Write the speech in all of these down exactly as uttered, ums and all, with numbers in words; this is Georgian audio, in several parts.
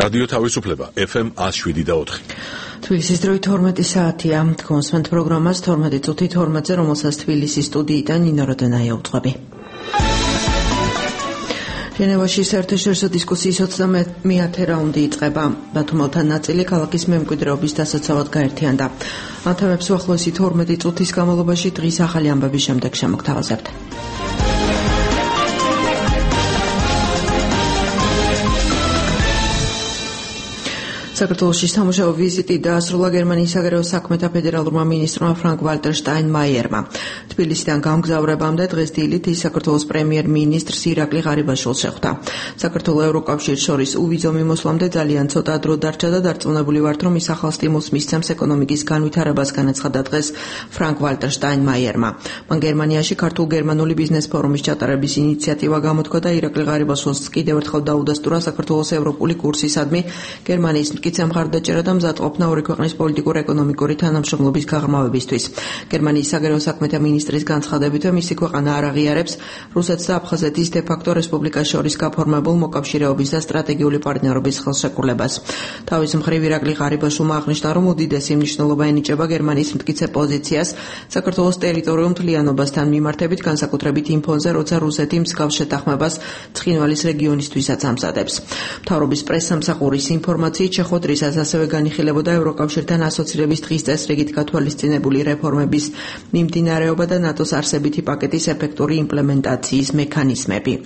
რადიო თავისუფლება ეფ ემ one oh seven და four. თბილისის დროით თორმეტი საათია. თქვენს პროგრამას თორმეტი წუთი თორმეტზე, რომელსაც თბილისის სტუდიიდან ნინო როდენაია უძღვები. ჟენევაში საერთაშორისო დისკუსიის ოცდამეათე რაუნდი იწყება. ბათუმელთა ნაწილი ქალაქის მემკვიდრეობის დასაცავად გაერთიანდა. ამ თემებს უახლოესი თორმეტი წუთის განმავლობაში დღის ახალი ამბების შემდეგ შემოგთავაზებთ. საქართველოში სამუშაო ვიზიტი დაასრულა გერმანიის საგარეო საქმეთა ფედერალურმა მინისტრმა ფრანკ ვალტერ შტაინმაიერმა. თბილისიდან გამგზავრებამდე დღეს დილით ის საქართველოს პრემიერ-მინისტრს ირაკლი ღარიბაშვილს შეხვდა. საქართველოს ევროკავშირს შორის უვიზო მიმოსვლამდე ძალიან ცოტა დრო დარჩა და დარწმუნებული ვართ, რომ ის ახალ სტიმულს მისცემს ეკონომიკის განვითარებას, განაცხადა დღეს ფრანკ ვალტერ შტაინმაიერმა. მან გერმანიაში ქართულ-გერმანული ბიზნეს ფორუმის ჩატარების ინიციატივა გამოთქვა და ირაკლი ღარიბაშვილს კიდევ ერთხელ დაუდასტურა საქართველოს ევროპული კურსისადმი გერმანიის მტკიცე მხარდაჭერა და მზადყოფნა ორი ქვეყნის პოლიტიკურ-ეკონომიკური თანამშრომლობის გაღრმავებისთვის. გერმანიის საგარეო საქმეთა მინისტრის განცხადებით, მისი ქვეყანა არ აღიარებს რუსეთს და აფხაზეთის დე-ფაქტო რესპუბლიკას შორის გაფორმებულ მოკავშირეობის და სტრატეგიული პარტნიორობის ხელშეკრულებას. თავის მხრივ ირაკლი ღარიბაშვილმა აღნიშნა, რომ უდიდესი მნიშვნელობა ენიჭება გერმანიის მტკიცე პოზიციას საქართველოს ტერიტორიულ მთლიანობასთან მიმართებით, განსაკუთრებით იმ ფონზე, როცა რუსეთი მსგავს შეთანხმებას ცხინვალის რეგიონისთვისაც ამზადებს. მთავრობის პრესსამსახურის ინფორმაციით შეხვედრისას ასევე განიხილებოდა ევროკავშირთან ასოცირების დღის წესრიგით გათვალისწინებული რეფორმების მიმდინარეობა და ნატოს არსებითი პაკეტის ეფექტური იმპლემენტაციის მექანიზმები.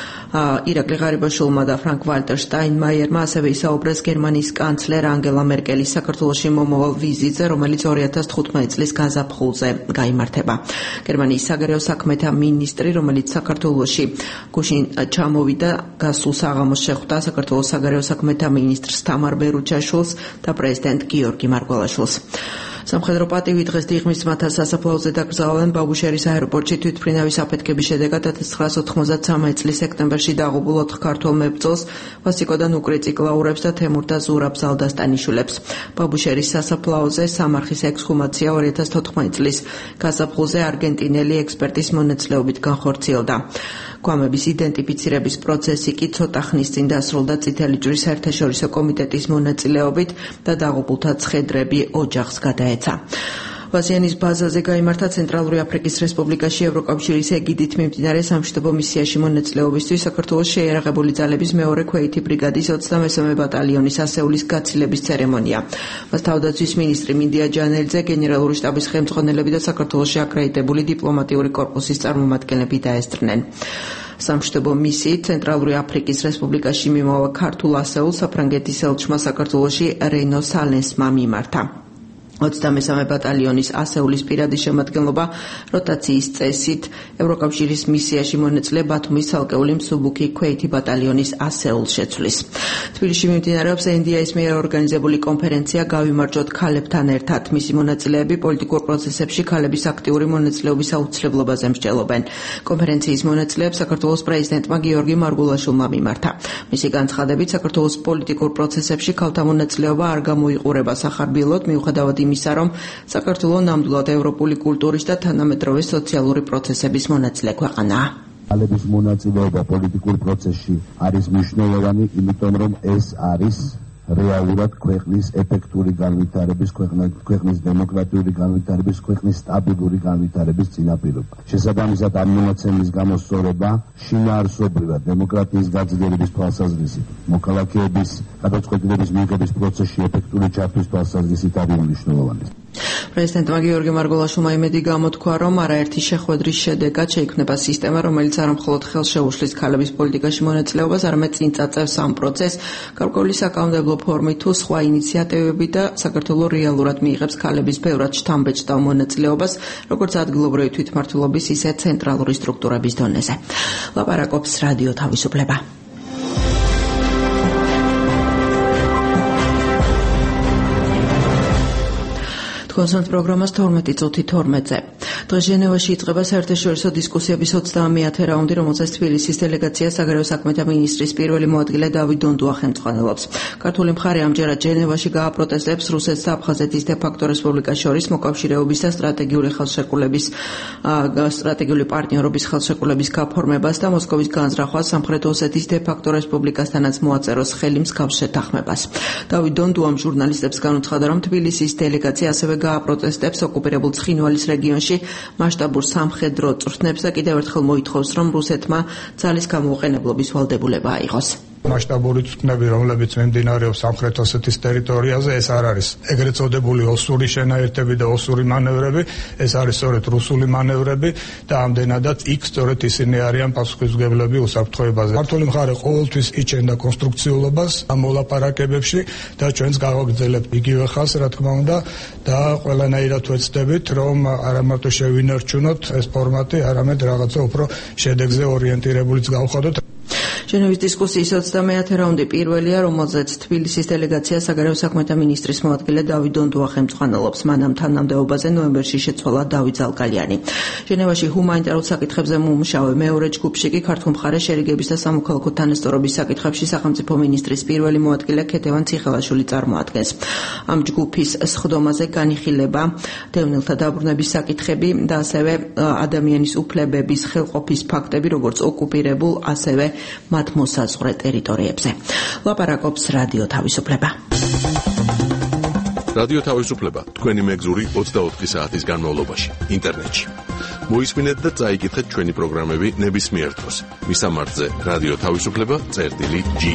ირაკლი ღარიბაშვილმა და ფრანკ ვალტერ შტაინმაიერმა ასევე ისაუბრეს გერმანიის კანცლერ ანგელა მერკელის საქართველოში მომავალ ვიზიტზე, რომელიც ორი ათას თხუთმეტი წლის გაზაფხულზე გაიმართება. გერმანიის საგარეო საქმეთა მინისტრი, რომელიც საქართველოში გუშინ ჩამოვიდა, გასულ საღამოს შეხვდა საქართველოს საგარეო საქმეთა მინისტრს თამარ ბერუჩაშვილს და პრეზიდენტ გიორგი მარგველაშვილს. სამხედრო პატივი დღეს დიღმის ძმათა სასაფლაოზე დაკრძალავენ ბაბუშერის აეროპორტში თვითმფრინავის აფეთქების შედეგად ათას ცხრაასა ოთხმოცდამეცი წლის სექტემბერში დაღუპულ ოთხ ქართველ მებრძოლს, ვასიკო და ნუკრიწი კლაურებს და თემურ და ზურაბ ზალდასტანიშვილებს. ბაბუშერის სასაფლაოზე სამარხის ექსჰუმაცია ორი ათას თოთხმეტი წლის გაზაფხულზე არგენტინელი ექსპერტის მონაწილეობით განხორციელდა. გვამების იდენტიფიცირების პროცესი კი ცოტა ხნის წინ დასრულდა წითელი ჯვრის საერთაშორისო კომიტეტის მონაწილეობით და დაღუპულთა ცხედრები ოჯახს გადაეცა. ვაზიანის ბაზაზე გაიმართა ცენტრალური აფრიკის რესპუბლიკაში ევროკავშირის ეგიდით მიმდინარე სამშვიდობო მისიაში მონაწილეობისთვის საქართველოს შეიარაღებული ძალების მეორე ქვეითი ბრიგადის ოცდამესამე ბატალიონის ასეულის გაცილების ცერემონია. მას თავდაცვის მინისტრი მინდია ჯანელიძე, გენერალური შტაბის ხელმძღვანელები და საქართველოში აკრედიტებული დიპლომატიური კორპუსის წარმომადგენლები დაესწრნენ. სამშვიდობო მისიით ცენტრალური აფრიკის რესპუბლიკაში მიმავალ ქართულ ასეულს საფრანგეთის ელჩმა საქართველოში რენო სალენსმა მიმართა. ოცდამესამე ბატალიონის ასეულის პირადი შემადგენლობა როტაციის წესით ევროკავშირის მისიაში მონაწილე ბათუმის ცალკეული მსუბუქი ქვეითი ბატალიონის ასეულს შეცვლის. თბილისში მიმდინარეობს ენ დი აის მიერ ორგანიზებული კონფერენცია „გავიმარჯვოთ ქალებთან ერთად“. მისი მონაწილეები პოლიტიკურ პროცესებში ქალების აქტიური მონაწილეობის აუცილებლობაზე მსჯელობენ. კონფერენციის მონაწილეებს საქართველოს პრეზიდენტმა გიორგი მარგულაშვილმა მიმართა. მისი განცხადებით, საქართველოს პოლიტიკურ პროცესებში ქალთა მონაწილეობა არ გამოიყურება სახარბიელოდ, მიუხედავად იმისა, რომ საქართველოს ნამდვილად ევროპული კულტურის და თანამედროვე სოციალური პროცესების მონაწილე ქვეყანაა. ქალების მონაწილეობა პოლიტიკურ პროცესში არის მნიშვნელოვანი, იმიტომ რომ ეს არის რეალურად ქვეყნის ეფექტური განვითარების, ქვეყნის დემოკრატიული განვითარების, ქვეყნის სტაბილური განვითარების წინაპირობა. შესაბამისად, ამ მონაცემის გამოსწორება შინაარსობრივად დემოკრატიის გაძლიერების თვალსაზრისით, მოქალაქეების გადაწყვეტილების მიღების პროცესში ეფექტური ჩართვის თვალსაზრისით არის მნიშვნელოვანი. პრეზიდენტმა გიორგი მარგველაშვილმა იმედი გამოთქვა, რომ არაერთი შეხვედრის შედეგად შეიქმნება სისტემა, რომელიც არა მხოლოდ ხელს შეუშლის ქალების პოლიტიკაში მონაწილეობას, არამედ წინ წაწევს ამ პროცესს გარკვეული საკანონმდებლო ფორმით თუ სხვა ინიციატივებით და საქართველოს რეალურად მიიღებს ქალების ბევრად შთამბეჭდავ მონაწილეობას, როგორც ადგილობრივი თვითმმართველობის, ისე ცენტრალური სტრუქტურების დონეზე. ლაპარაკობს რადიო თავისუფლება. თქვენს პროგრამას თორმეტი წუთი თორმეტზე. დღეს ჟენევაში იწყება საერთაშორისო დისკუსიების ოცდაათი რაუნდი, რომელსაც თბილისის დელეგაცია საგარეო საქმეთა მინისტრის პირველი მოადგილე დავით დონდუა ხელმძღვანელობს. ქართული მხარე ამჯერად ჟენევაში გააპროტესტებს რუსეთს და აფხაზეთის დე-ფაქტო რესპუბლიკას შორის მოკავშირეობის და სტრატეგიული ხელშეკრულების სტრატეგიული პარტნიორობის ხელშეკრულების გაფორმებას და მოსკოვის განზრახვას სამხრეთ ოსეთის დე-ფაქტო რესპუბლიკასთანაც მოაწეროს ხელი მსგავს შეთანხმებას. დავით დონდუამ ჟურნალისტებს განუცხადა, რომ თბილისის დელეგაცია ასევე გააპროტესტებს ოკუპირებულ ცხინვალის რეგიონში მასშტაბურ სამხედრო წვრთნებს და კიდევ ერთხელ მოითხოვს, რომ რუსეთმა ძალის გამოუყენებლობის ვალდებულება აიღოს. მასშტაბური წვრთნები, რომლებიც მიმდინარეობს სამხრეთ ოსეთის ტერიტორიაზე, ეს არ არის ეგრეთ წოდებული ოსური შენაერთები და ოსური მანევრები, ეს არის სწორედ რუსული მანევრები და ამდენადაც იქ სწორედ ისინი არიან პასუხისმგებლები უსაფრთხოებაზე. ქართული მხარე ყოველთვის იჩენდა კონსტრუქციულობას ამ მოლაპარაკებებში და ჩვენც გავაგრძელებთ იგივე ხაზს, რა თქმა უნდა, და ყველანაირად ვეცდებით, რომ არა მარტო შევინარჩუნოთ ეს ფორმატი, არამედ რაღაცა უფრო შედეგზე ორიენტირებულიც გავხადოთ. ჟენევის დისკუსიის ოცდამეათე რაუნდი პირველია, რომელზეც თბილისის დელეგაცია საგარეო საქმეთა მინისტრის მოადგილე დავით დონდუა ხელმძღვანელობს. მანამ თანამდებობაზე ნოემბერში შეცვალა დავით ზალკალიანი. ჟენევაში ჰუმანიტარულ საკითხებზე მომუშავე მეორე ჯგუფში კი ქართულ მხარეს შერიგების და სამოქალაქო თანასწორობის საკითხებში სახელმწიფო მინისტრის პირველი მოადგილე ქეთევან ციხელაშვილი წარმოადგენს. ამ ჯგუფის სხდომაზე განიხილება დევნილთა დაბრუნების საკითხები და ასევე ადამიანის უფლებების ხელყოფის ფაქტები, როგორც ოკუპირებულ, ასევე მათ მოსაზღვრე ტერიტორიებზე. ლაპარაკობს რადიო თავისუფლება. რადიო თავისუფლება თქვენი მეგზური ოცდაოთხი საათის განმავლობაში ინტერნეტში. მოისმინეთ და წაიკითხეთ ჩვენი პროგრამები ნებისმიერ დროს. მისამართზე რადიო თავისუფლება წერტილი ჯი.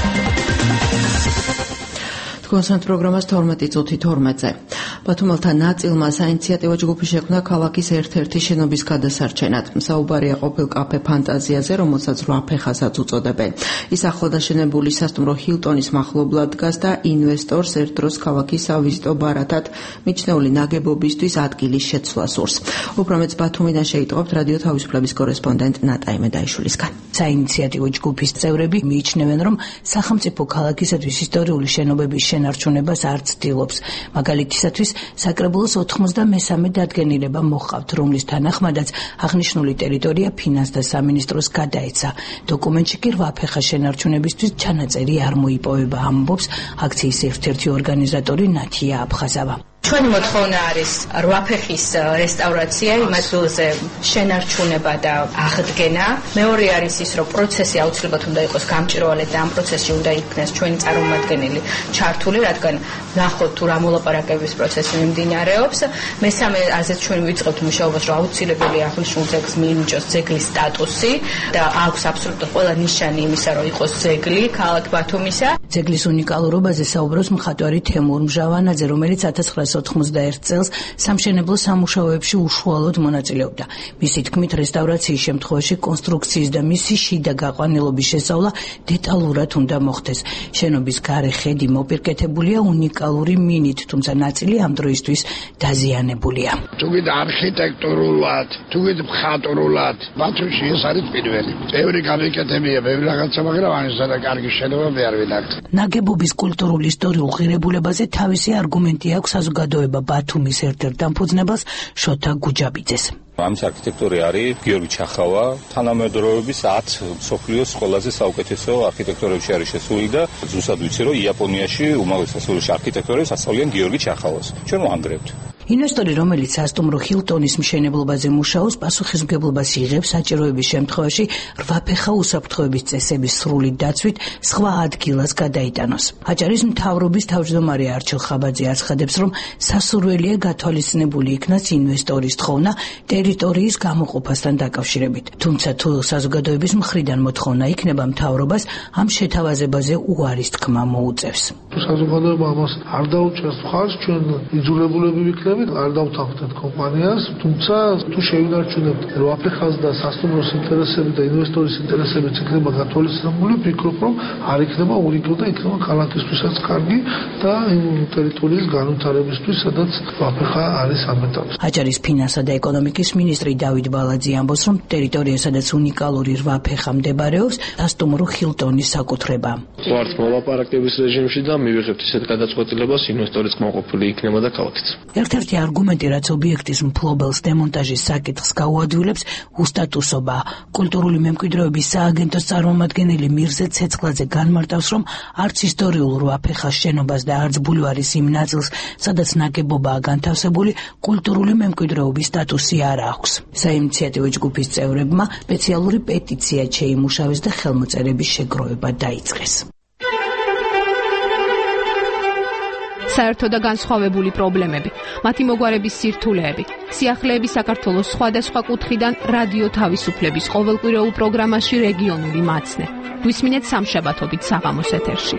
კონსერტ პროგრამას თორმეტი წუთი თორმეტზე. ბათუმელთა ნაწილმა საინიციატივო ჯგუფი შექმნა ქალაქის ერთ-ერთი შენობის გადასარჩენად. საუბარია ყოფილ კაფე ფანტაზიაზე, რომელსაც რვა ფეხასაც უწოდებენ. ის ახლად აშენებული სასტუმრო ჰილტონის მახლობლად დგას და ინვესტორს ერთ დროს ქალაქის სავიზიტო ბარათად მიჩნეული ნაგებობისთვის ადგილის შეცვლა სურს. უფრო მეც ბათუმიდან შეიტყობთ რადიო თავისუფლების კორესპონდენტ ნატაი მედაიშვილისგან. საინიციატივო ჯგუფის წევრები მიიჩნევენ, რომ სახელმწიფო ქალაქისათვის ისტორიული შენობების შენარჩუნებას არ ცდილობს. მაგალითისათვის საკრებულოს ოთხმოცდამესამე დადგენილება მოჰყავთ, რომლის თანახმადაც აღნიშნული ტერიტორია ფინანსთა სამინისტროს გადაეცა. დოკუმენტში კი რვა ფეხა შენარჩუნებისთვის ჩანაწერი არ მოიპოვება, ამბობს აქციის ერთ-ერთი ორგანიზატორი ნათია აფხაზავა. ჩვენი მოთხოვნა არის რვა ფეხის რესტავრაცია, იმ ადგილზე შენარჩუნება და აღდგენა. მეორე არის ის, რომ პროცესი აუცილებლად უნდა იყოს გამჭვირვალე და ამ პროცესში უნდა იქნეს ჩვენი წარმომადგენელი ჩართული, რადგან ნახოთ თუ რა მოლაპარაკების პროცესი მიმდინარეობს. მესამე აზრით ჩვენ ვიწყებთ მუშაობას, რომ აუცილებელია აღნიშნულ ძეგლს მიენიჭოს ძეგლის სტატუსი და აქვს აბსოლუტურად ყველა ნიშანი იმისა, რომ იყოს ძეგლი ქალაქ ბათუმისა. ძეგლის უნიკალურობაზე საუბრობს მხატვარი თემურ მჟავანაძე, რომელიც ათას ცხრაასი ოცდაოთხ წელს სამშენებლო სამუშაოებში უშუალოდ მონაწილეობდა. მისი თქმით, რესტავრაციის შემთხვევაში კონსტრუქციის და მისი შიდა გაყვანილობის შესწავლა დეტალურად უნდა მოხდეს. შენობის გარე ხედი მოპირკეთებულია უნიკალური მინით, თუმცა ნაწილი ამ დროისთვის დაზიანებულია. თუგით არქიტექტურულად, თუგით მხატვრულად, ბათუმში ეს არის პირველი. ბევრი გამიკეთებია, ბევრი რაღაცა, მაგრამ ამისა და კარგი შენობა მე არ ვინახავ. ნაგებობის კულტურულ ისტორიულ ღირებულებაზე თავისი არგუმენტი აქვს საზოგადოება ბათუმის ერთ-ერთ დამფუძნებელს შოთა გუჯაბიძეს. ამის არქიტექტორი არის გიორგი ჩახავა, თანამედროვეობის ათი მსოფლიოს ყველაზე საუკეთესო არქიტექტორებში არის შესული და ზუსტად ვიცი, რომ იაპონიაში უმაღლეს სასწავლებელში არქიტექტორებს ასწავლიან გიორგი ჩახავას. ჩვენ ვანგრევთ. ინვესტორი, რომელიც სასტუმრო ჰილტონის მშენებლობაზე მუშაობს, პასუხისმგებლობას იღებს საჭიროების შემთხვევაში რვაფეხა უსაფრთხოების წესების სრული დაცვით სხვა ადგილას გადაიტანოს. აჭარის მთავრობის თავმჯდომარე არჩილ ხაბაძე აცხადებს, რომ სასურველია გათვალისწინებული იქნას ინვესტორის თხოვნა ტერიტორიის გამოყოფასთან დაკავშირებით. თუმცა თუ საზოგადოების მხრიდან მოთხოვნა იქნება, მთავრობას ამ შეთავაზებაზე უარის თქმა მოუწევს. საზოგადოება ამას არ დაუჭერს მხარს, ჩვენ იძულებულები ვიქნებით არ დავთანხმდეთ კომპანიას, თუმცა თუ შევინარჩუნებთ რვა ფეხას და სასტუმროს ინტერესები და ინვესტორის ინტერესებიც იქნება გათვალისწინებული, ვფიქრობ, რომ არ იქნება უნიკალური და იქნება ქალაქისთვისაც კარგი და იმ ტერიტორიის განვითარებისთვის, სადაც რვა ფეხა არის ამ ეტაპზე. აჭარის ფინანსთა და ეკონომიკის მინისტრი დავით ბალაძე ამბობს, რომ ტერიტორია, სადაც უნიკალური რვა ფეხა მდებარეობს, სასტუმრო ჰილტონის საკუთრება. ვართ მოლაპარაკების რეჟიმში და მივიღებთ ისეთ გადაწყვეტილებას, ინვესტორის კმაყოფილი იქნება და ქალაქიც. ერთ-ერთი ერთ-ერთი არგუმენტი, რაც ობიექტის მფლობელს დემონტაჟის საკითხს გაუადვილებს, უსტატუსობა. კულტურული მემკვიდრეობის სააგენტოს წარმომადგენელი მირზა ცეცხლაძე განმარტავს, რომ არც ისტორიულ რვაფეხას შენობას და არც ბულვარის იმ ნაწილს, სადაც ნაგებობაა განთავსებული, კულტურული მემკვიდრეობის სტატუსი არ აქვს. საინიციატივო ჯგუფის წევრებმა სპეციალური პეტიცია შეიმუშავეს და ხელმოწერების შეგროვება დაიწყეს. საერთო და განსხვავებული პრობლემები, მათი მოგვარების სირთულეები, სიახლეების საქართველოს სხვადასხვა კუთხიდან რადიო თავისუფლების ყოველკვირეულ პროგრამაში რეგიონული მაცნე. გვისმინეთ სამშაბათობით საღამოს ეთერში.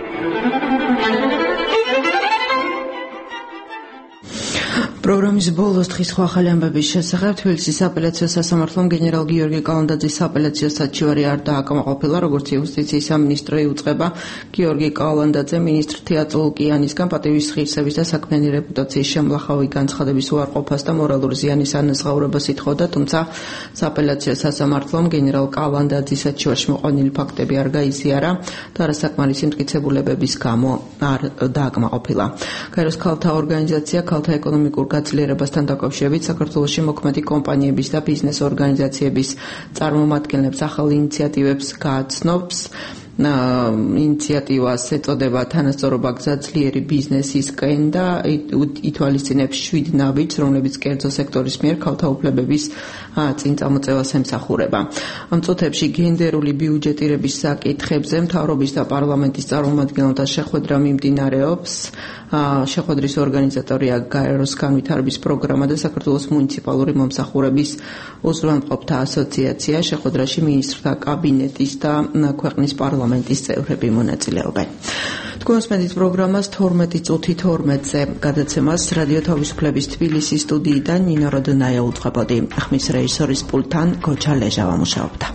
პროგრამის ბოლოს დღის სხვა ახალი ამბების შესახებ თბილისის აპელაციო სასამართლომ გენერალ გიორგი კალანდაძის აპელაციო საჩივარი არ დააკმაყოფილა, როგორც იუსტიციის სამინისტრო იუწყება გიორგი კალანდაძე მინისტრ თეატრო ლუკიანისგან პატივის ღირსების და საქმიანი რეპუტაციის შემლახავი განცხადების უარყოფას და მორალური ზიანის ანაზღაურებას ითხოვდა, თუმცა სააპელაციო სასამართლომ გენერალ კალანდაძის საჩივარში მოყვანილი ფაქტები არ გაიზიარა და არასაკმარისი მტკიცებულებების გამო არ დააკმაყოფილა. გაეროს ქალთა ორგანიზაცია ქალთა ეკონომიკურ გაძლიერებასთან დაკავშირებით საქართველოში მოქმედი კომპანიების და ბიზნეს ორგანიზაციების წარმომადგენლებს ახალ ინიციატივებს გააცნობს. ინიციატივას ეწოდება თანასწორობა გზა ძლიერი ბიზნესისკენ და ითვალისწინებს შვიდ ნაბიჯს, რომლებიც კერძო სექტორის მიერ ქალთა უფლებების წინ წამოწევას ემსახურება. ამ წუთებში გენდერული ბიუჯეტირების საკითხებზე მთავრობის და პარლამენტის წარმომადგენელთა შეხვედრა მიმდინარეობს. შეხვედრის ორგანიზატორია გაეროს განვითარების პროგრამა და საქართველოს მუნიციპალური მომსახურების უზრუნველყოფთა ასოციაცია. შეხვედრაში მინისტრთა კაბინეტის და ქვეყნის პარლამენტის წევრები მონაწილეობენ. თქვენს მედიის პროგრამას თორმეტი წუთი თორმეტზე გადაცემას რადიო თავისუფლების თბილისის სტუდიიდან ნინო როდონაია უძღვებოდი. ხმის რეჟისორის პულტთან გოჩა ლეჟავა მუშაობდა.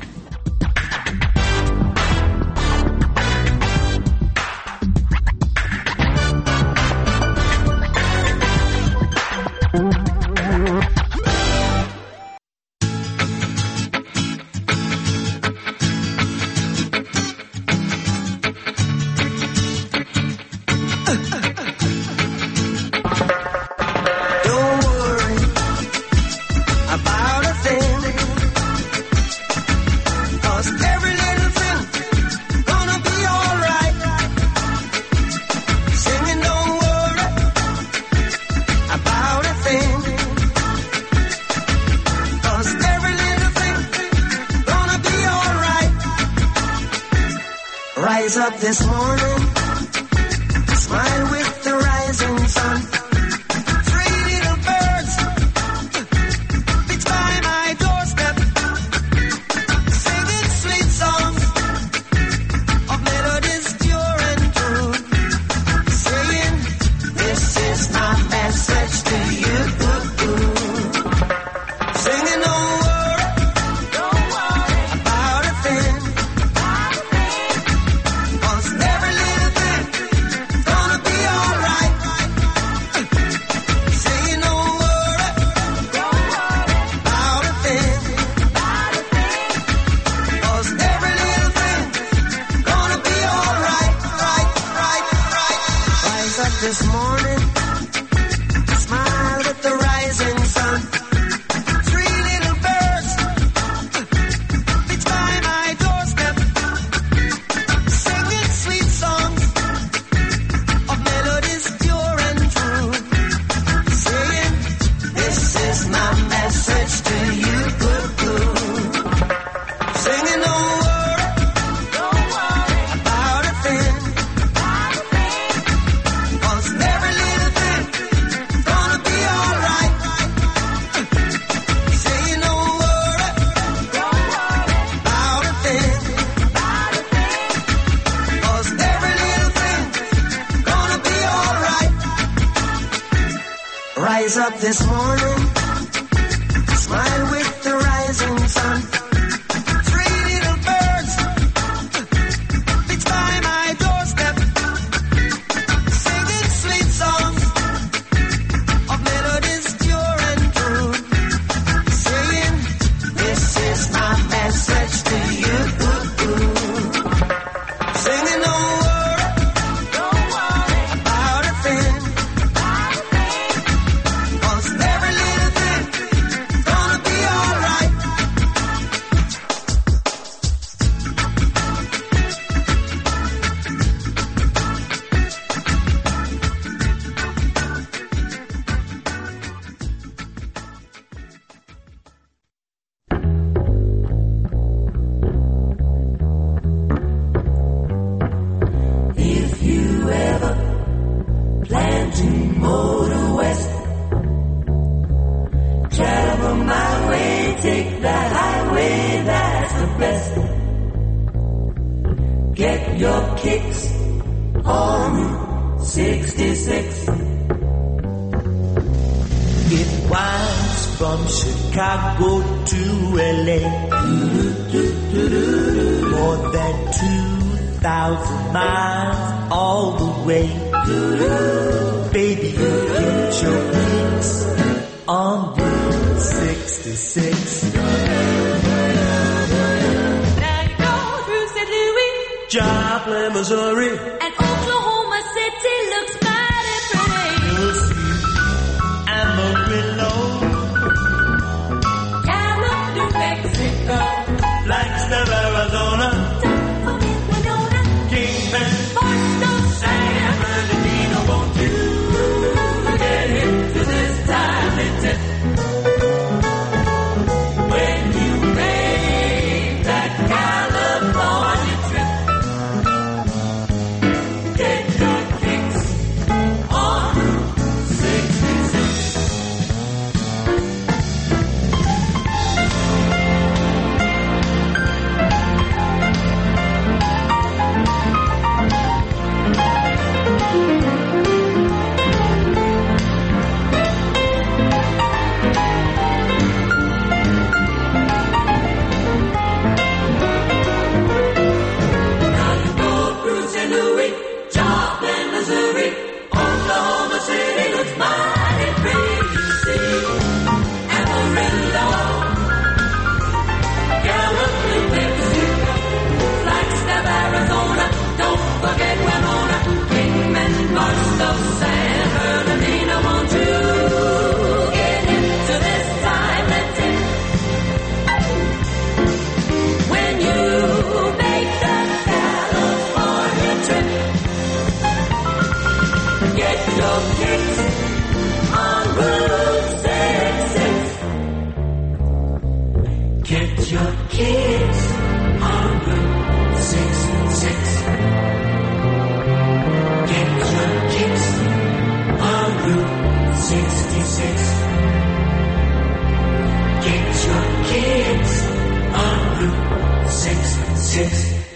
Up this morning, smile with the rising sun. Three little birds flew by my doorstep, singing sweet songs of melodies pure and true, saying, "This is my message to you." Singing, "Don't worry, don't worry about a thing." This morning, smile with the rising sun. Three little birds flew by my doorstep, singing sweet songs of melodies pure and true, saying, "This is my message to you." Singing, "Don't worry, don't worry about a thing." Every little thing gonna be alright. Saying don't worry, don't worry about a thing. Cause every little thing gonna be alright. Rise up this morning, smile with the rising sun. Three little birds flew by my doorstep, singing sweet songs of melodies pure and true, saying, "This is my message to you." Singing, "Don't worry, don't worry about a thing." Cause Whatever my way, take the highway, that's the best. Get your kicks on sixty-six. It winds from Chicago to L A. More than two thousand miles all the way. Baby, you get your kicks on Route sixty-six. Now you go through Saint Louis, Joplin, Missouri, and Oklahoma City looks mighty pretty. you'll see Amarillo, Gallup, New Mexico, Flagstaff, Arizona, don't forget Winona, Kingman, Barstow, San Bernardino. Won't you get into this timely tip when you make that California trip? Get your kicks on sixty-six. Now you go through Saint Louis, Joplin, Missouri, Oklahoma City looks mighty pretty. You see Amarillo, Gallup, New Mexico, Flagstaff, Arizona, don't forget Winona, Kingman, Barstow, San Bernardino. Won't you get into this time that's it when you make the California trip? Get your kicks on Route sixty-six. Get your kicks on Route sixty-six. Get your kicks on Route sixty-six. Get your kicks on Route sixty-six.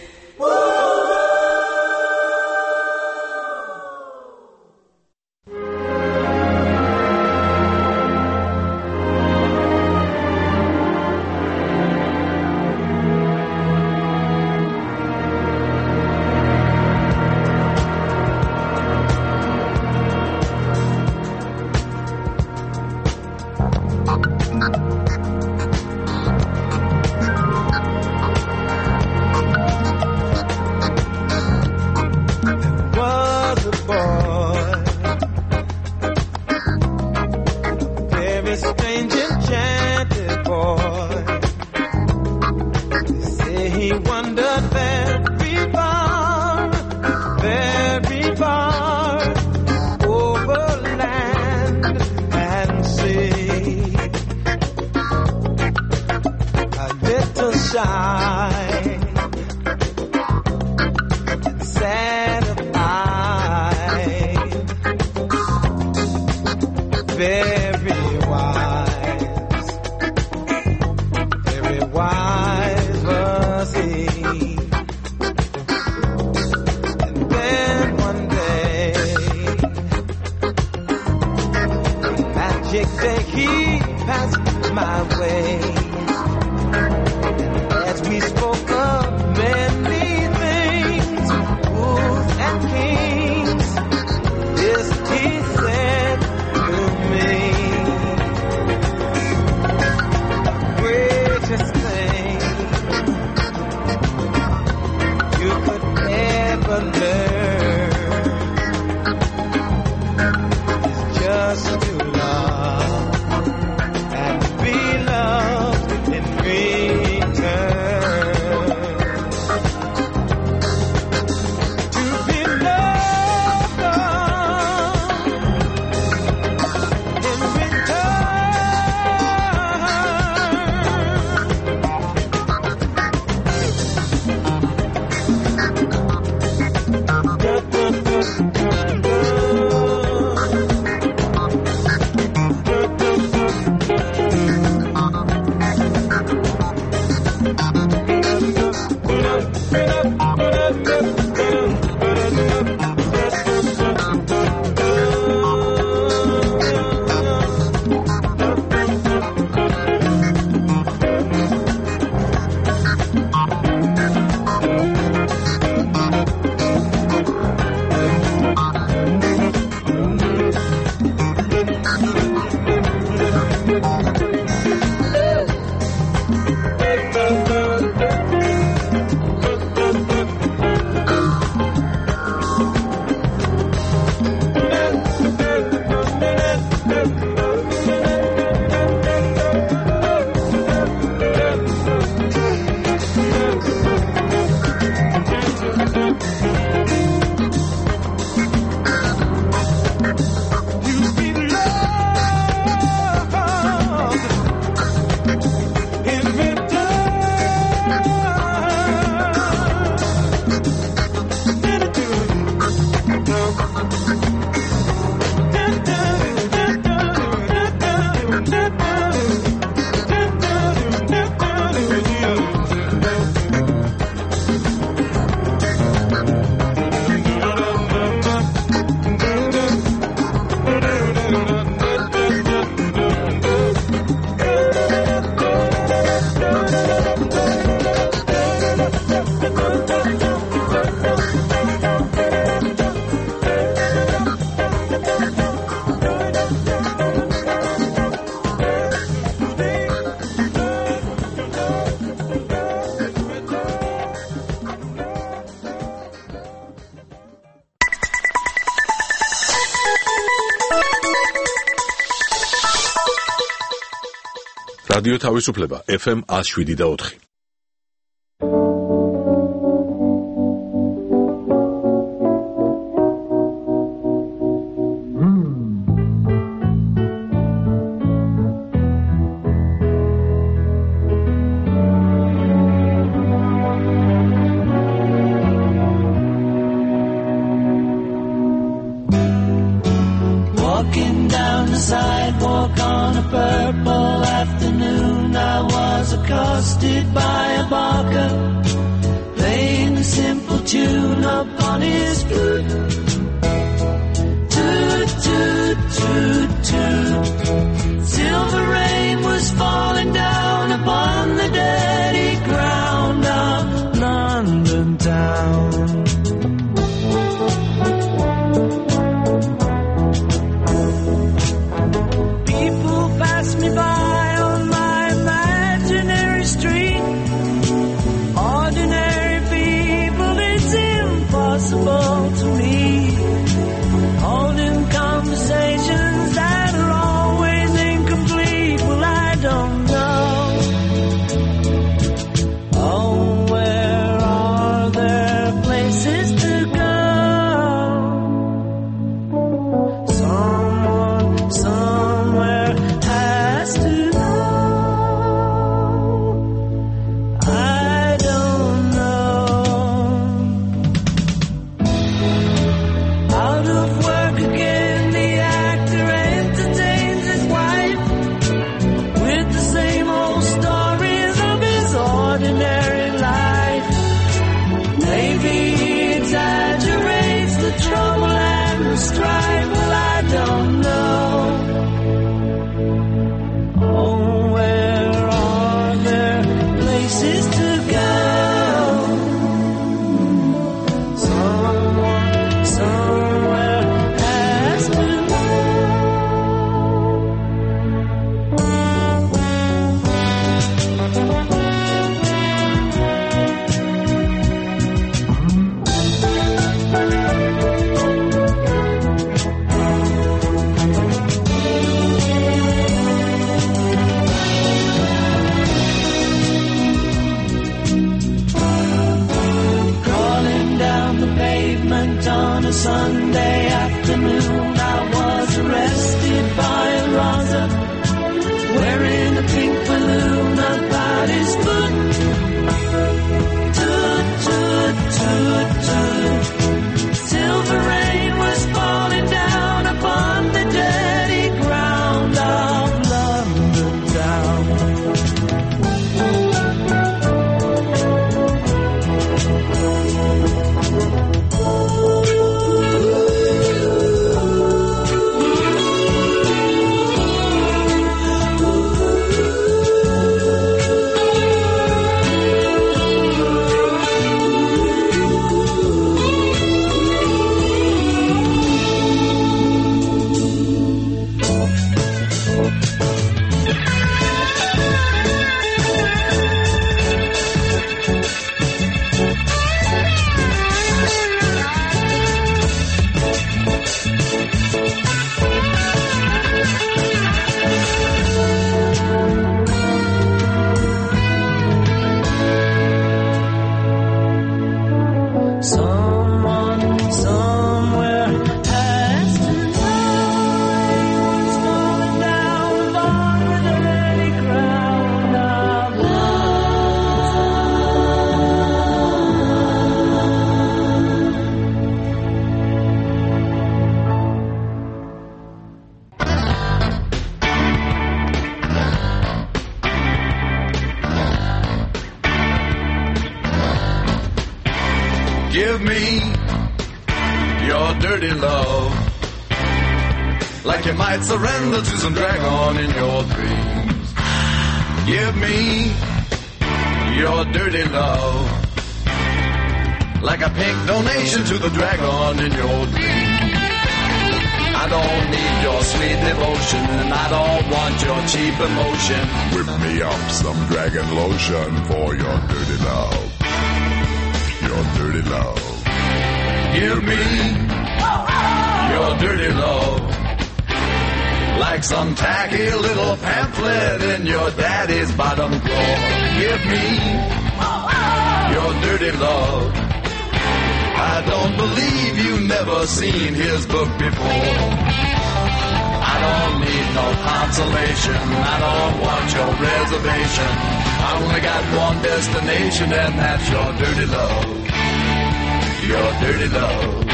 Was a boy, very strange, enchanted boy. They say he wandered very far, very far, over land and sea. A little shy, sad of eye, very wise, very wise was he. And then one day, magic day, he passed my way. As we spoke of many things, rules and kings, this he said to me: greatest thing you could ever learn is just to love and be loved. რადიო თავისუფლება ეფ ემ one oh seven და four. Walking down the sidewalk on a purple afternoon, I was accosted by a barker playing a simple tune upon his flute. Toot, toot, toot, toot. Silver rain was falling down upon the dirty ground of London town. Me by on my imaginary street. Ordinary people, it's impossible to meet. Holding conversations that are always incomplete. Well, I don't know. Oh, where are there places to go? Someone, somewhere has to know. I don't know. Out of work again, the actor entertains his wife with the same old stories of his ordinary life. Maybe he exaggerates the trouble and the strife. Well, I don't know. Oh, where are there places to go? Someone, somewhere has to know. Crawling down the pavement on a Sunday afternoon, I was arrested by a Raza wearing a pink balloon about his foot. Toot, toot, toot, toot. Silver rain was falling down upon the dirty ground of London town. Someone, somewhere has to know. It's falling down upon the dirty ground of Give me your dirty love, like you might surrender to some dragon in your dreams. Give me your dirty love, like a pink donation to the dragon in your dreams. I don't need your sweet devotion, and I don't want your cheap emotion. Whip me up some dragon lotion for your dirty love. Your dirty love. Give me your dirty love, like some tacky little pamphlet in your daddy's bottom drawer. Give me your dirty love. I don't believe you've never seen his book before. I don't need no consolation. I don't want your reservation. I only got one destination, and that's your dirty love. Your dirty love.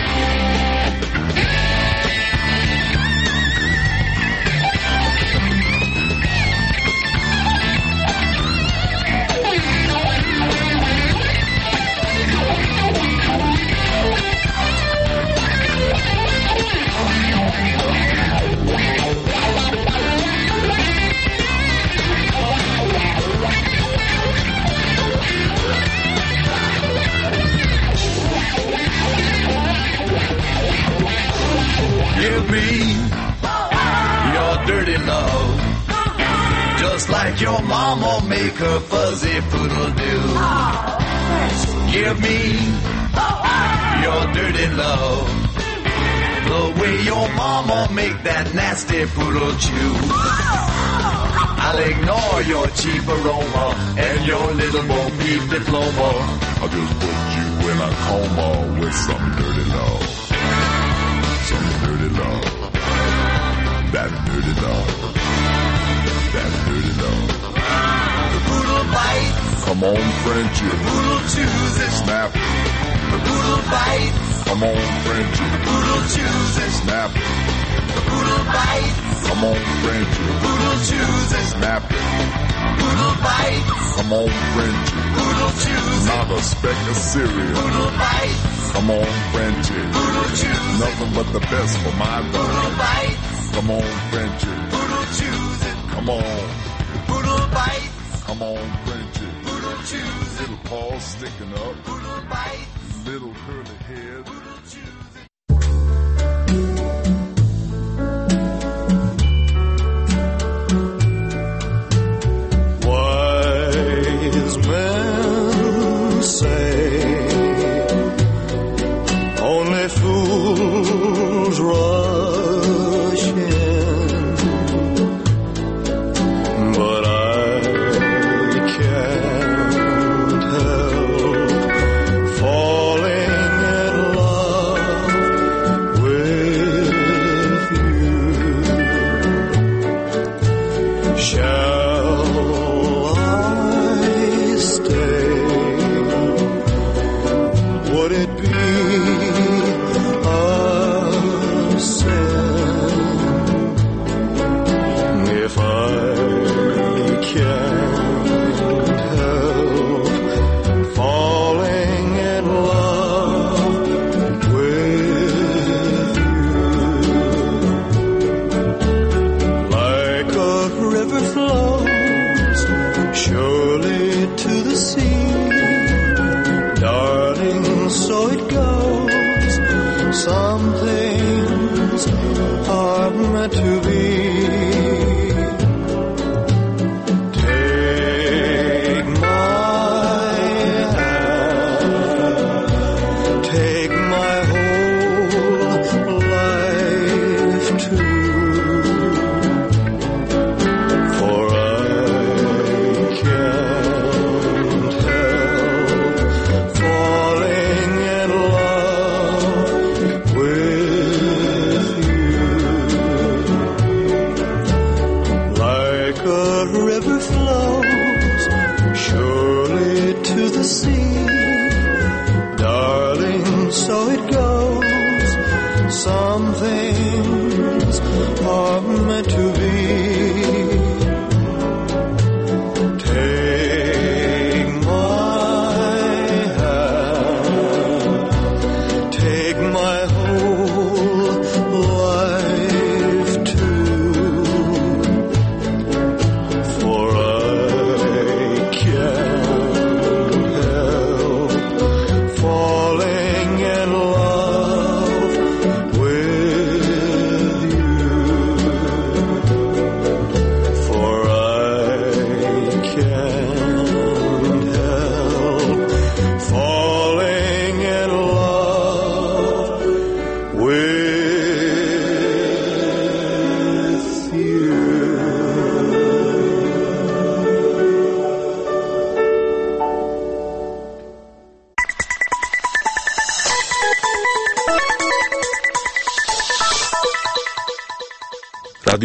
Give me your dirty love, just like your mama make her fuzzy poodle do. Give me your dirty love, the way your mama make that nasty poodle chew. I'll ignore your cheap aroma and your little Bo Peep diploma. I'll just put you in a coma with some dirty love. Some dirty love. That dirty love. That dirty love. The poodle bites. Come on, Frenchie. The poodle chews it. Snap. The poodle bites. Come on, Frenchie. The poodle chews it. Snap. The poodle bites. Come on, Frenchie. The poodle chews it. Snap. Poodle bites. Come on, Frenchie. Poodle chews it. Not a speck of cereal. Poodle bites. Come on, Frenchie. Poodle chews it. Nothing but the best for my dog. Poodle bites. Come on, Frenchie. Poodle chews it. Come on. Poodle bites. Come on, Frenchie. Poodle chews it. Little paws sticking up. Poodle bites. Little curly head. Poodle chews it. Wise men say only fools rush in, but I can't help falling in love with you. Shall I stay? Would it be a sin if I can't help falling in love with you? Like a river flows surely to the sea, darling, so it goes. Some things are meant to be. Take my hand, take my whole life too, for I can't help falling in love with you. Like a river flows surely to the sea, darling, so it goes. Some things are meant to be. Take my hand, take my whole life too, for I can't help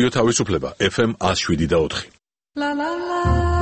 რადიო თავისუფლება ეფ ემ one oh seven და four. La la la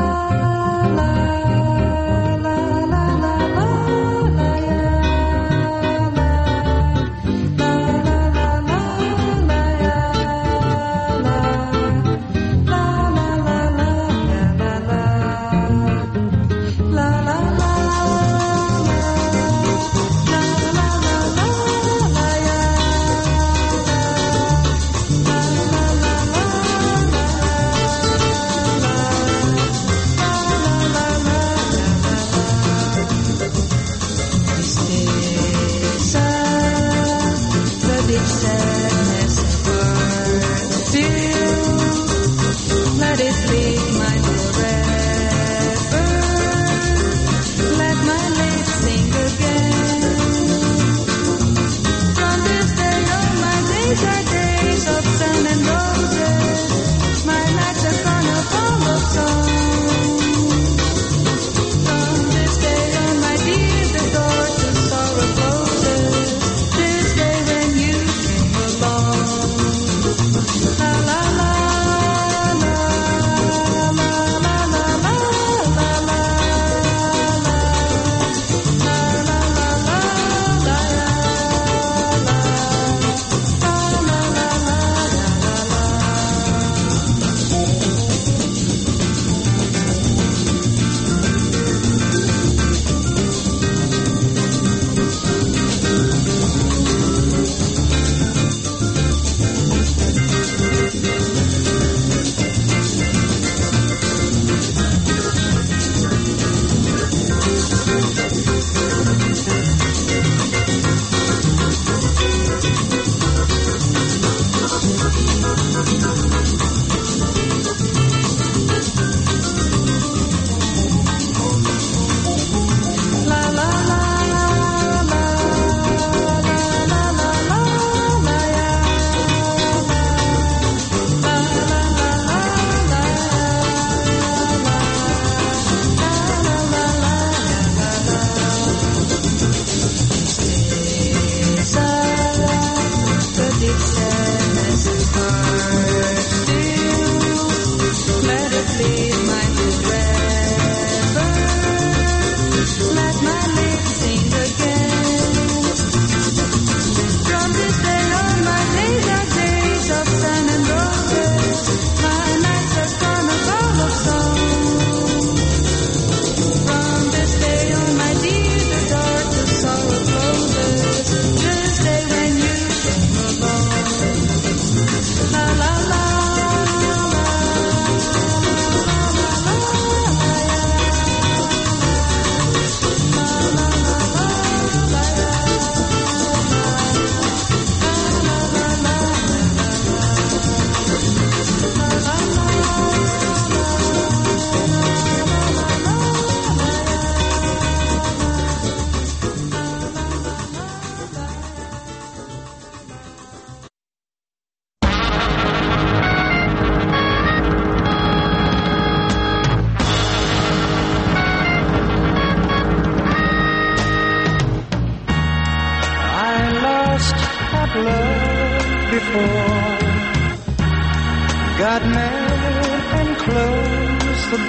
got mad and closed the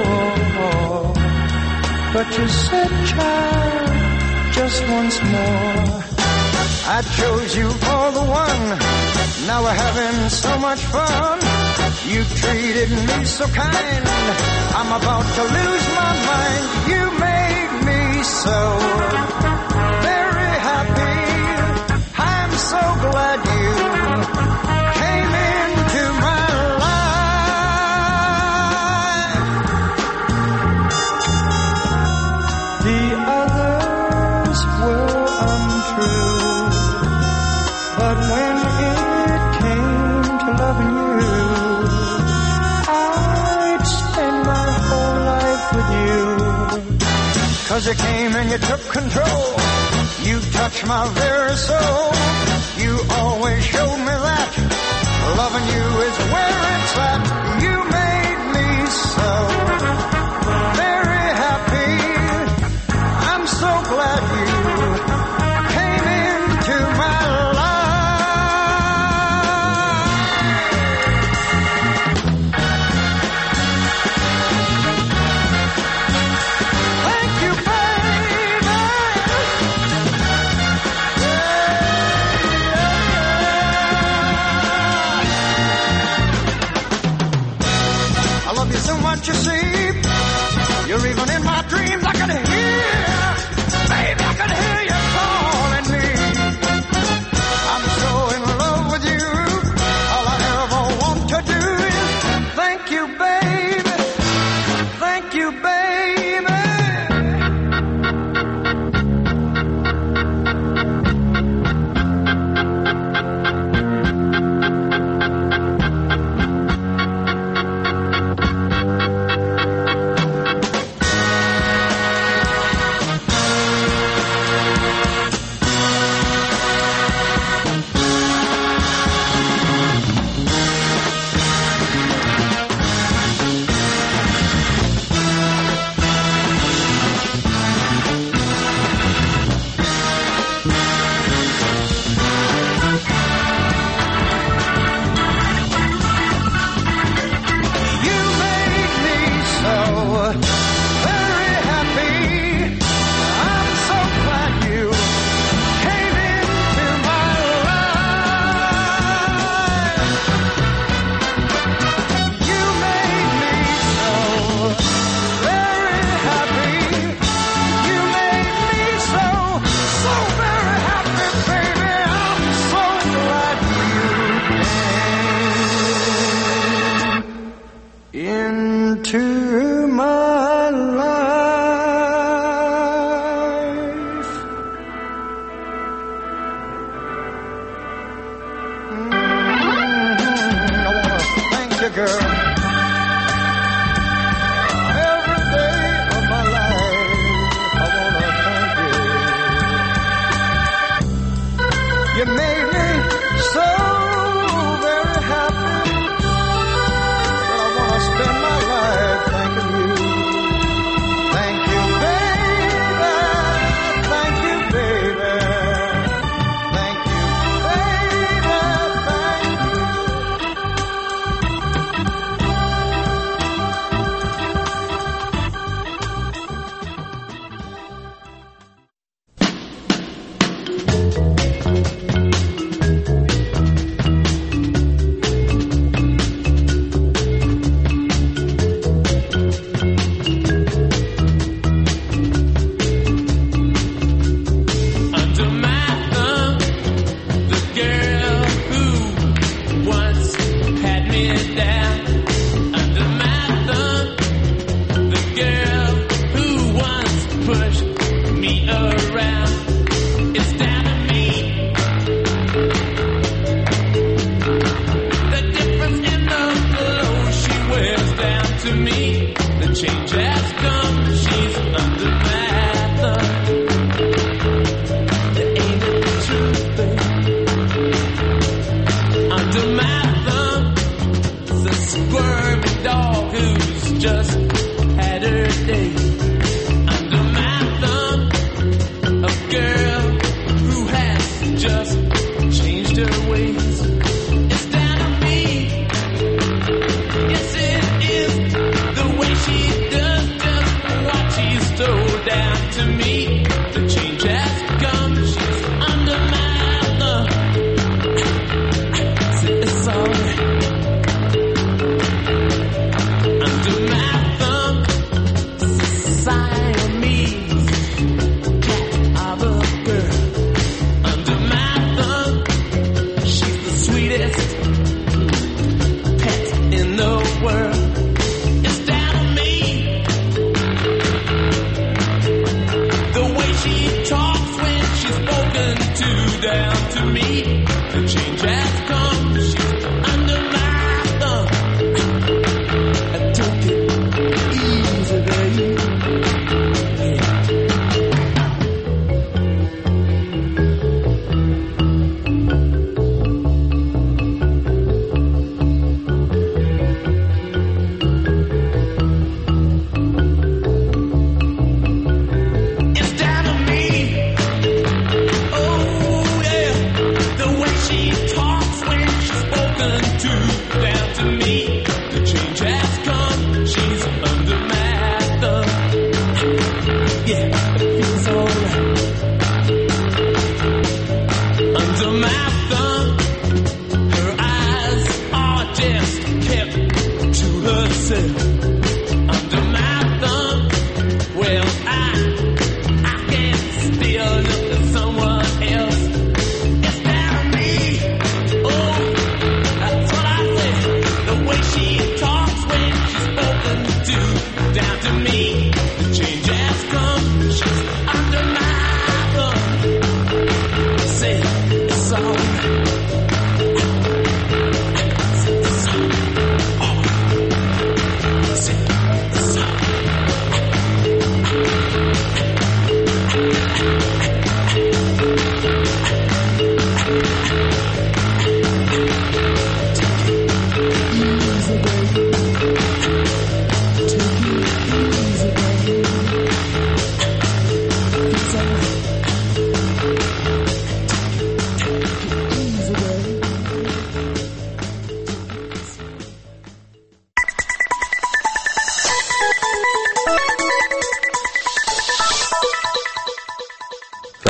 door. But you said, child, just once more. I chose you for the one. Now we're having so much fun. You treated me so kind. I'm about to lose my mind. You made me so very happy. I'm so glad you came into my life. The others were untrue, but when it came to loving you, I'd spend my whole life with you. 'Cause you came and you took control. You touched my very soul. You always showed me that loving you is where it's at. You made me so very happy. I'm so glad you came into my life. very happy. I'm so glad you came into my life. You made me so very happy. You made me so, so very happy, baby. I'm so glad you came into my life. Mm-hmm. I wanna thank you, girl. Every day of my life, I wanna thank you. You made me so very happy. I wanna spend my life thanking you. Thank you, baby. Thank you, baby. Thank you, baby. Thank you. Under my thumb, the girl who once had me down. Under my thumb, the girl who once pushed me around. It's down to me. The difference in the clothes she wears down to me. The change has come. She's under my thumb. Under my thumb, the squirmy dog who's just had her day. Under my thumb, a girl who has just changed her ways. It's down to me. Yes, it is the way she does just what she's told down to me.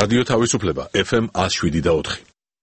რადიო თავისუფლება ეფ ემ one oh seven და four.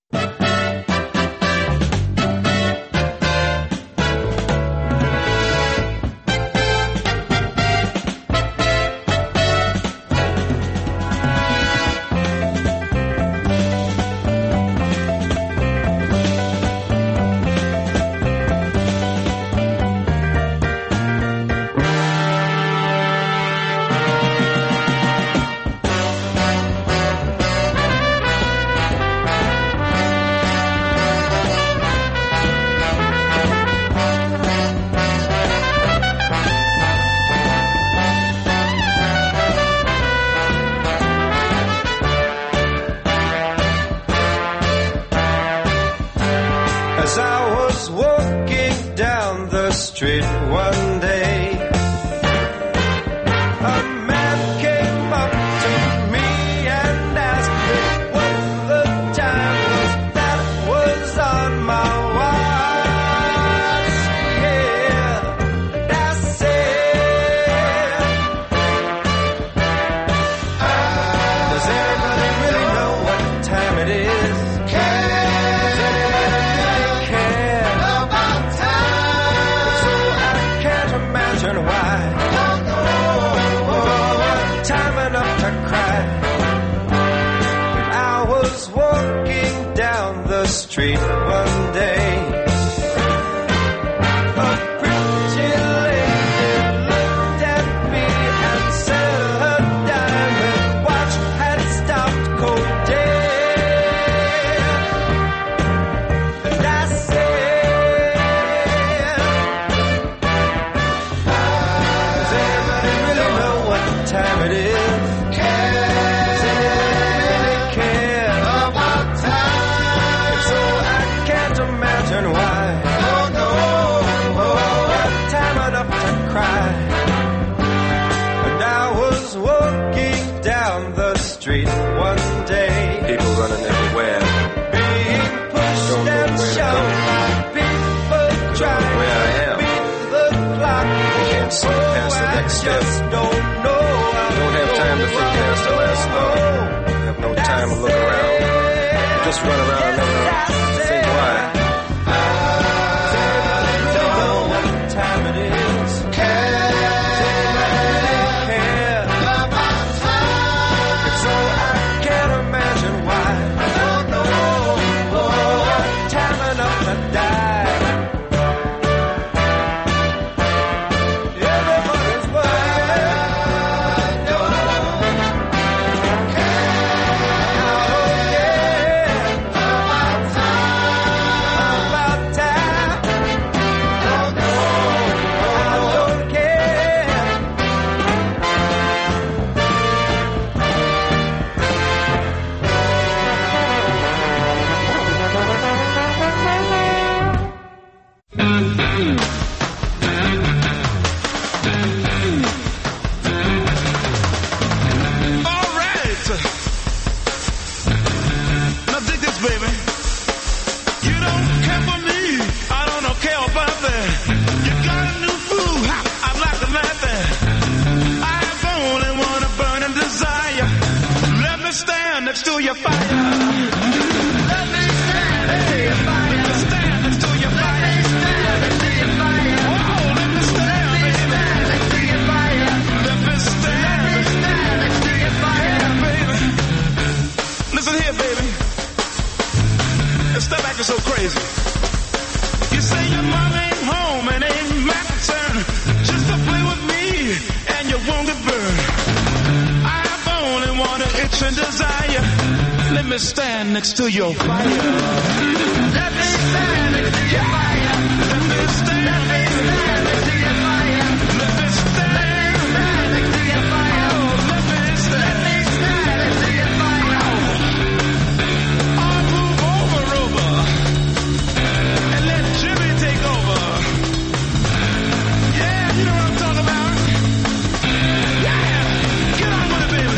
As I was walking down the street one day, a man came up to me and asked me what the time was that was on my watch. Yeah, and I said, does anybody really know what time it is? Why? Oh, time enough to cry. I was walking down the street one day. A pretty lady looked at me and said her diamond watch had stopped cold dead. And I said, time it is. Does anybody really care about time? If so, I can't imagine why. Oh no, oh, time enough to cry. And I was walking down the street one day. People running everywhere, being pushed and shoved by people trying to beat the clock. You can't see past the next step. Don't know. Don't have time to think past the last law. Have no time to look around. Just run around and never think why. Does anybody know what time it is? Does anybody care about time? If so, I can't imagine why. Oh no, oh, time enough to die. Everybody's worried. Next to your fire. Let me stand next to your fire. Stand next to your fire. Stand next to your fire. Whoa, let me stand next to your fire. Let me stand next to your fire, baby. Listen here, baby. Stop acting so crazy. You say your mom ain't home and ain't my concern. Just to play with me and you won't get burned. I've only one itch and desire. Let me stand next to your fire. Let me stand next to your fire. Let me stand next to your fire. Let me stand next to your fire. Let me stand next to your fire. I'll move over, over, and let Jimmy take over. Yeah, you know what I'm talking about. Yeah, get on with it, baby.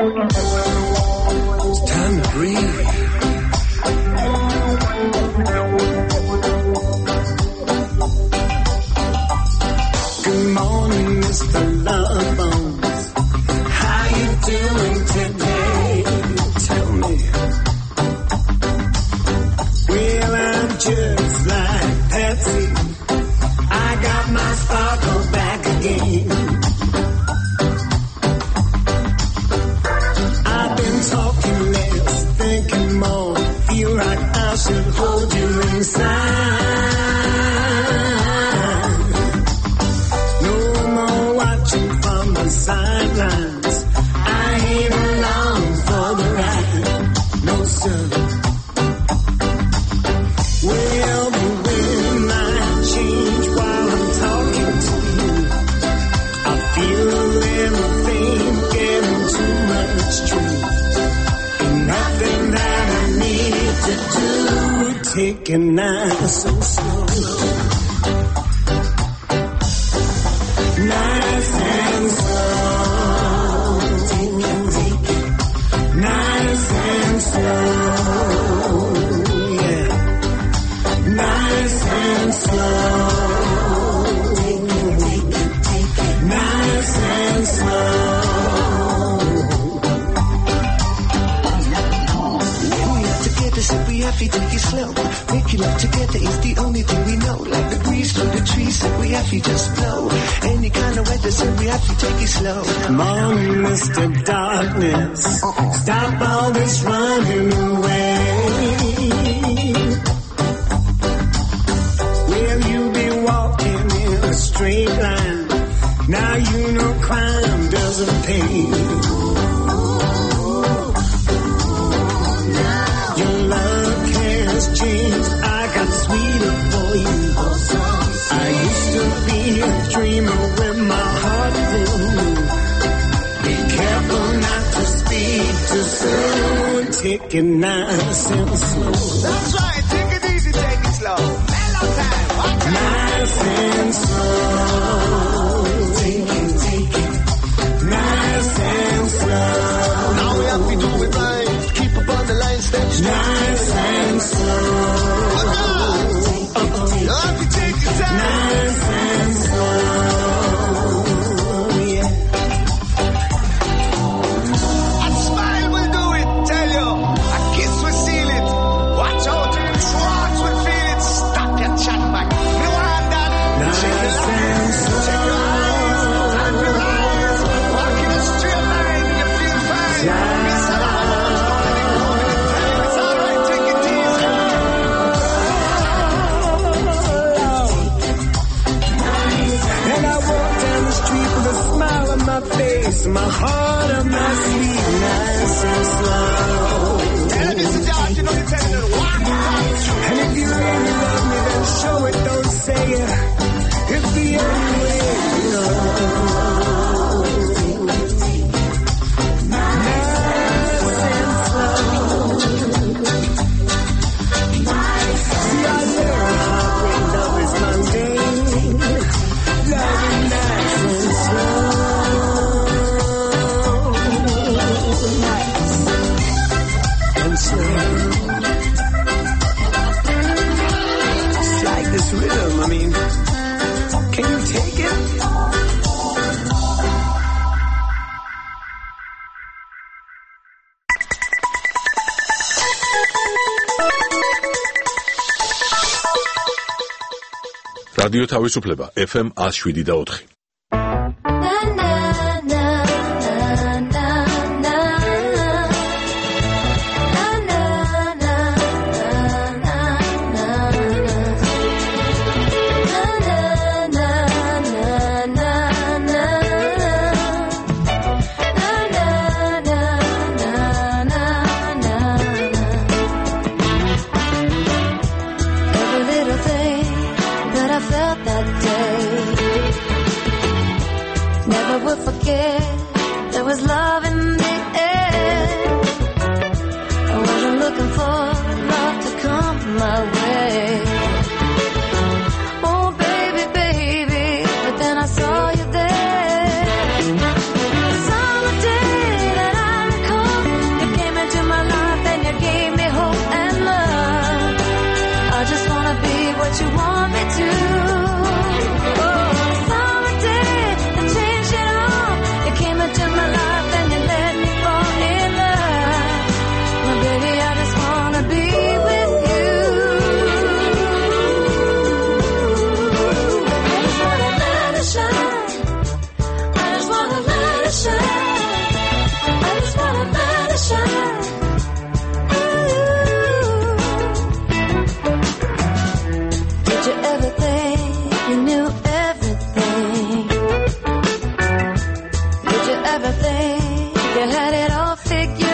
It's time to breathe. Good morning, Mister Love Bones. How you doing today? Tell me. Well, I'm just like Patsy. I got my sparkle back again. I've been talking less, thinking more. Feel like I should hold you inside. No more watching from the sidelines. I ain't along for the ride. No, sir. Well, the wind might change while I'm talking to you. I feel a little thing getting too much truth. And nothing that I need to do. Take it nice so slow. Nice and slow. Take it, take it. Nice and slow. Yeah. Nice and slow. Take it, take it, take it. Nice and slow. When we are together, so we have to take it slow. Making love together is the only thing we know. Like the breeze through the trees, so we have to just blow. Any kind of weather, so we have to take it slow. Come on, Mister Darkness. Stop all this running away. Will you be walking in a straight line? Now you know crime doesn't pay. Your luck has changed. I got sweeter for you. I used to be a dreamer with my heart full. Be careful not to speak too soon. Take it nice and slow. That's right. Take it easy, take it slow. Mellow time. Nice and slow. Take it, take it. Nice and slow. Now we have to do it right. Keep up on the line, step straight. Nice and slow. You have to take your time. Nice and slow. Yeah. A smile will do it, tell you. A kiss will seal it. Watch out, Schwartz will feel it. Stop your chat back. No one that. Check your eyes. Check your eyes. Tap your eyes. Walk in a straight line. You feel fine. Miss a lot. It's all right. Take it easy. And I walk down the street with a smile on my face, my heart on my sleeve, nice and slow. And Mister George, you know you're telling me to walk down the street. And if you really love me, then show it, don't say it. It's the only way to know. Nice and slow. See, I learned heartbreak love is mundane. Loving nice and slow. And slow. It's like this rhythm, I mean, can you take it? რადიო თავისუფლება ეფ ემ one oh seven და four. Every little thing that I felt that day pick you